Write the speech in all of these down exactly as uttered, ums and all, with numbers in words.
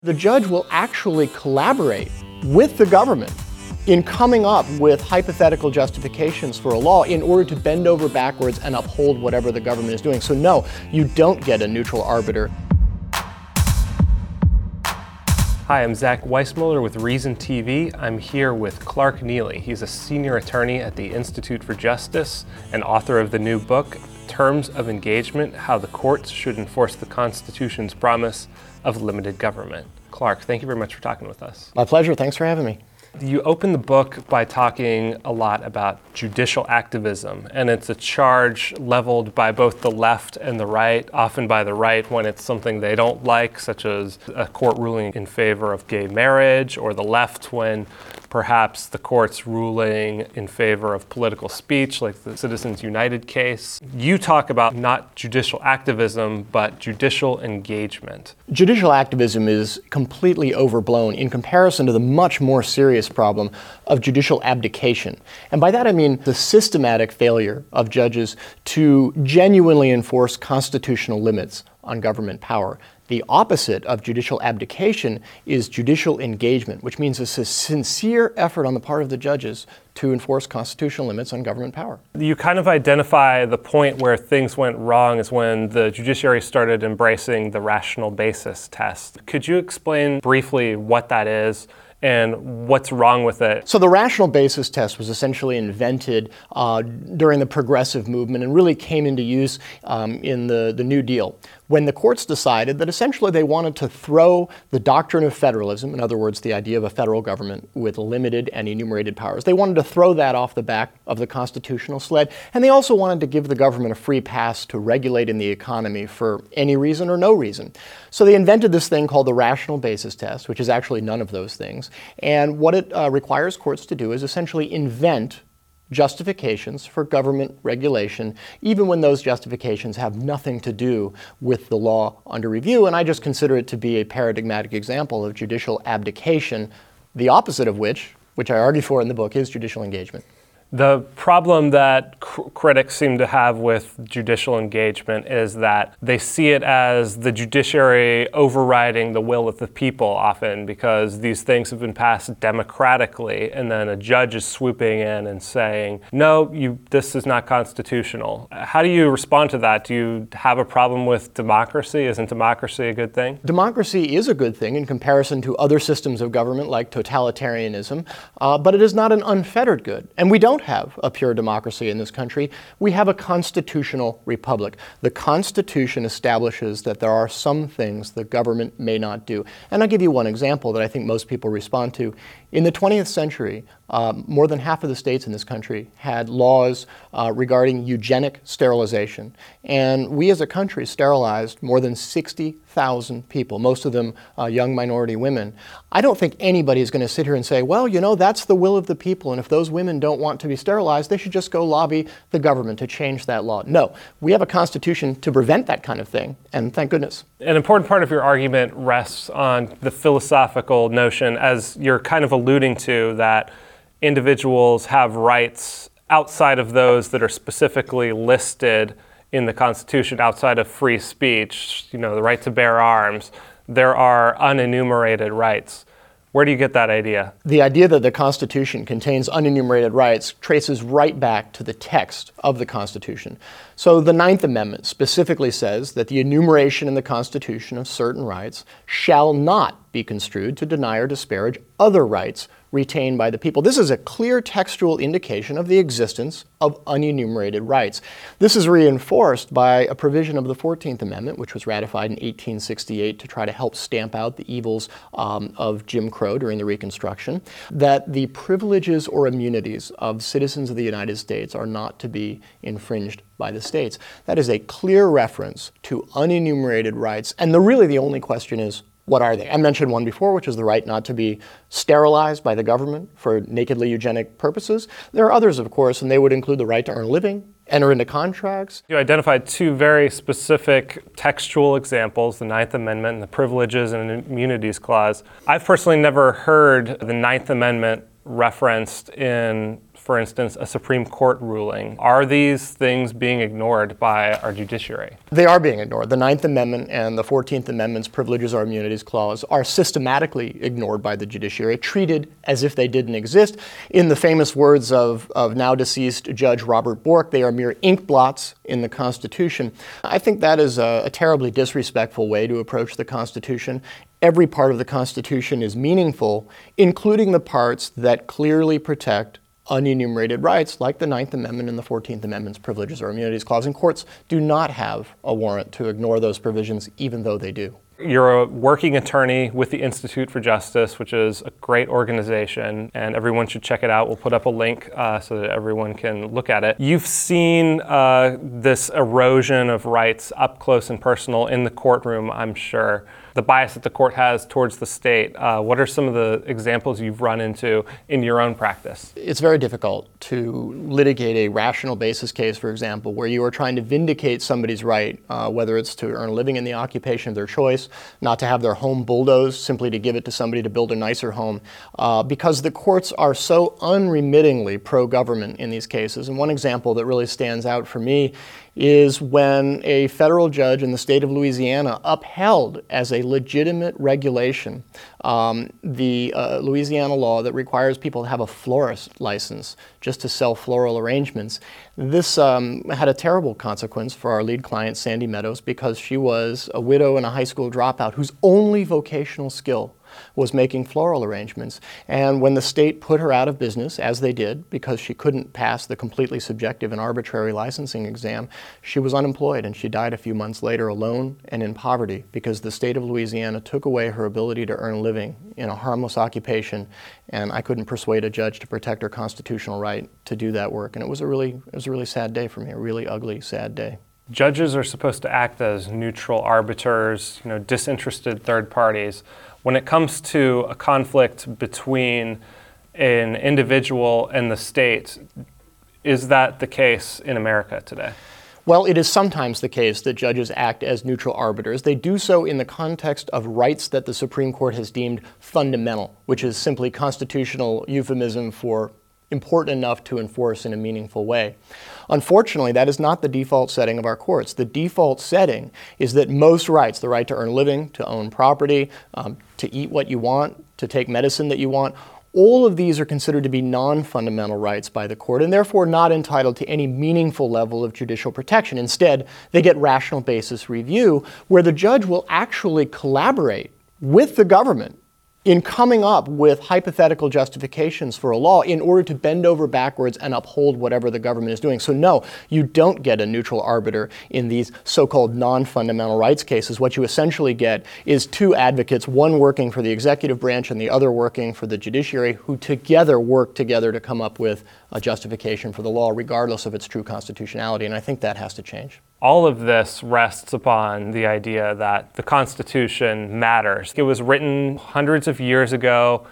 The judge will actually collaborate with the government in coming up with hypothetical justifications for a law in order to bend over backwards and uphold whatever the government is doing. So no, you don't get a neutral arbiter. Hi, I'm Zach Weissmuller with Reason T V. I'm here with Clark Neily. He's a senior attorney at the Institute for Justice and author of the new book, Terms of Engagement: How the Courts Should Enforce the Constitution's Promise of Limited Government. Clark, thank you very much for talking with us. My pleasure. Thanks for having me. You open the book by talking a lot about judicial activism, and it's a charge leveled by both the left and the right, often by the right when it's something they don't like, such as a court ruling in favor of gay marriage, or the left when perhaps the court's ruling in favor of political speech, like the Citizens United case. You talk about not judicial activism, but judicial engagement. Judicial activism is completely overblown in comparison to the much more serious problem of judicial abdication. And by that I mean the systematic failure of judges to genuinely enforce constitutional limits on government power. The opposite of judicial abdication is judicial engagement, which means it's a sincere effort on the part of the judges to enforce constitutional limits on government power. You kind of identify the point where things went wrong is when the judiciary started embracing the rational basis test. Could you explain briefly what that is and what's wrong with it? So the rational basis test was essentially invented uh, during the progressive movement and really came into use um, in the, the New Deal, when the courts decided that essentially they wanted to throw the doctrine of federalism, in other words, the idea of a federal government with limited and enumerated powers, they wanted to throw that off the back of the constitutional sled, and they also wanted to give the government a free pass to regulate in the economy for any reason or no reason. So they invented this thing called the rational basis test, which is actually none of those things. And what it uh, requires courts to do is essentially invent justifications for government regulation, even when those justifications have nothing to do with the law under review. And I just consider it to be a paradigmatic example of judicial abdication, the opposite of which, which I argue for in the book, is judicial engagement. The problem that cr- critics seem to have with judicial engagement is that they see it as the judiciary overriding the will of the people often, because these things have been passed democratically, and then a judge is swooping in and saying, no, you, this is not constitutional. How do you respond to that? Do you have a problem with democracy? Isn't democracy a good thing? Democracy is a good thing in comparison to other systems of government like totalitarianism, uh, but it is not an unfettered good. And we don't have a pure democracy in this country. We have a constitutional republic. The Constitution establishes that there are some things the government may not do. And I'll give you one example that I think most people respond to. In the twentieth century, uh, more than half of the states in this country had laws uh, regarding eugenic sterilization. And we as a country sterilized more than sixty thousand people, most of them uh, young minority women. I don't think anybody is going to sit here and say, well, you know, that's the will of the people, and if those women don't want to be sterilized, they should just go lobby the government to change that law. No, we have a constitution to prevent that kind of thing, and thank goodness. An important part of your argument rests on the philosophical notion, as you're kind of alluding to, that individuals have rights outside of those that are specifically listed in the Constitution, outside of free speech, you know, the right to bear arms. There are unenumerated rights. Where do you get that idea? The idea that the Constitution contains unenumerated rights traces right back to the text of the Constitution. So the Ninth Amendment specifically says that the enumeration in the Constitution of certain rights shall not be construed to deny or disparage other rights retained by the people. This is a clear textual indication of the existence of unenumerated rights. This is reinforced by a provision of the fourteenth Amendment, which was ratified in eighteen sixty-eight to try to help stamp out the evils um, of Jim Crow during the Reconstruction, that the privileges or immunities of citizens of the United States are not to be infringed by the states. That is a clear reference to unenumerated rights, and the, really the only question is, what are they? I mentioned one before, which is the right not to be sterilized by the government for nakedly eugenic purposes. There are others, of course, and they would include the right to earn a living, enter into contracts. You identified two very specific textual examples, the Ninth Amendment and the Privileges and Immunities Clause. I've personally never heard the Ninth Amendment referenced in, for for instance, a Supreme Court ruling. Are these things being ignored by our judiciary? They are being ignored. The Ninth Amendment and the Fourteenth Amendment's Privileges or Immunities Clause are systematically ignored by the judiciary, treated as if they didn't exist. In the famous words of, of now deceased Judge Robert Bork, they are mere ink blots in the Constitution. I think that is a, a terribly disrespectful way to approach the Constitution. Every part of the Constitution is meaningful, including the parts that clearly protect unenumerated rights, like the Ninth Amendment and the Fourteenth Amendment's Privileges or Immunities Clause. And courts do not have a warrant to ignore those provisions, even though they do. You're a working attorney with the Institute for Justice, which is a great organization, and everyone should check it out. We'll put up a link uh, so that everyone can look at it. You've seen uh, this erosion of rights up close and personal in the courtroom, I'm sure. The bias that the court has towards the state. Uh, what are some of the examples you've run into in your own practice? It's very difficult to litigate a rational basis case, for example, where you are trying to vindicate somebody's right, uh, whether it's to earn a living in the occupation of their choice, not to have their home bulldozed, simply to give it to somebody to build a nicer home, uh, because the courts are so unremittingly pro-government in these cases. And one example that really stands out for me is when a federal judge in the state of Louisiana upheld as a legitimate regulation um, the uh, Louisiana law that requires people to have a florist license just to sell floral arrangements. This um, had a terrible consequence for our lead client, Sandy Meadows, because she was a widow and a high school dropout whose only vocational skill was making floral arrangements. And when the state put her out of business, as they did, because she couldn't pass the completely subjective and arbitrary licensing exam, she was unemployed, and she died a few months later alone and in poverty because the state of Louisiana took away her ability to earn a living in a harmless occupation, and I couldn't persuade a judge to protect her constitutional right to do that work. And it was a really, it was a really sad day for me, a really ugly, sad day. Judges are supposed to act as neutral arbiters, you know, disinterested third parties. When it comes to a conflict between an individual and the state, is that the case in America today? Well, it is sometimes the case that judges act as neutral arbiters. They do so in the context of rights that the Supreme Court has deemed fundamental, which is simply constitutional euphemism for important enough to enforce in a meaningful way. Unfortunately, that is not the default setting of our courts. The default setting is that most rights, the right to earn a living, to own property, um, to eat what you want, to take medicine that you want, all of these are considered to be non-fundamental rights by the court and therefore not entitled to any meaningful level of judicial protection. Instead, they get rational basis review, where the judge will actually collaborate with the government in coming up with hypothetical justifications for a law in order to bend over backwards and uphold whatever the government is doing. So no, you don't get a neutral arbiter in these so-called non-fundamental rights cases. What you essentially get is two advocates, one working for the executive branch and the other working for the judiciary, who together work together to come up with a justification for the law, regardless of its true constitutionality. And I think that has to change. All of this rests upon the idea that the Constitution matters. It was written hundreds of years ago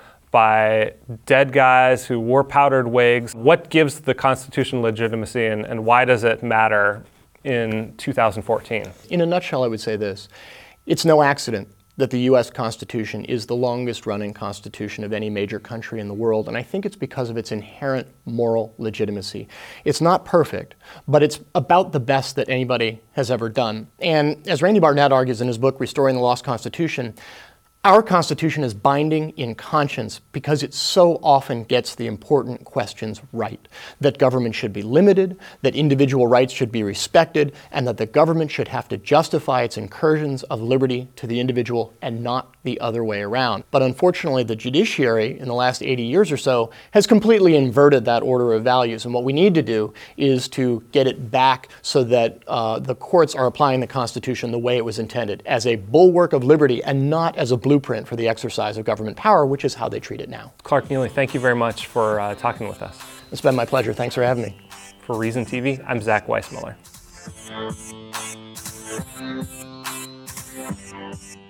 by dead guys who wore powdered wigs. What gives the Constitution legitimacy, and, and why does it matter in two thousand fourteen? In a nutshell, I would say this. It's no accident that the U S Constitution is the longest running constitution of any major country in the world, and I think it's because of its inherent moral legitimacy. It's not perfect, but it's about the best that anybody has ever done. And as Randy Barnett argues in his book, Restoring the Lost Constitution, our Constitution is binding in conscience because it so often gets the important questions right. That government should be limited, that individual rights should be respected, and that the government should have to justify its incursions of liberty to the individual and not the other way around. But unfortunately, the judiciary in the last eighty years or so has completely inverted that order of values. And what we need to do is to get it back so that uh, the courts are applying the Constitution the way it was intended, as a bulwark of liberty and not as a blueprint for the exercise of government power, which is how they treat it now. Clark Neily, thank you very much for uh, talking with us. It's been my pleasure. Thanks for having me. For Reason T V, I'm Zach Weissmuller.